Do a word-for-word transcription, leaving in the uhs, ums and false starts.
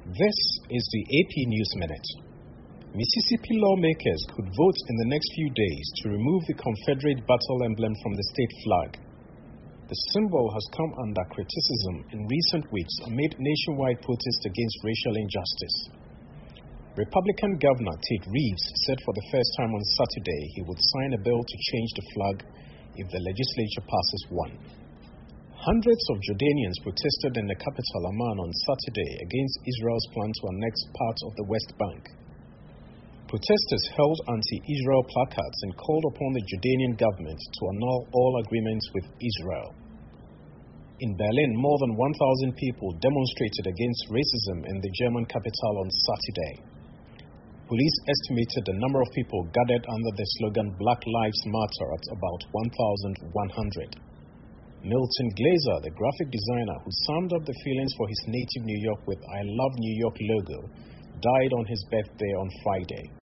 This is the A P News Minute. Mississippi lawmakers could vote in the next few days to remove the Confederate battle emblem from the state flag. The symbol has come under criticism in recent weeks amid nationwide protests against racial injustice. Republican Governor Tate Reeves said for the first time on Saturday he would sign a bill to change the flag if the legislature passes one. Hundreds of Jordanians protested in the capital Amman on Saturday against Israel's plan to annex parts of the West Bank. Protesters held anti-Israel placards and called upon the Jordanian government to annul all agreements with Israel. In Berlin, more than one thousand people demonstrated against racism in the German capital on Saturday. Police estimated the number of people gathered under the slogan Black Lives Matter at about one thousand one hundred. Milton Glaser, the graphic designer who summed up the feelings for his native New York with I Love New York logo, died on his birthday on Friday.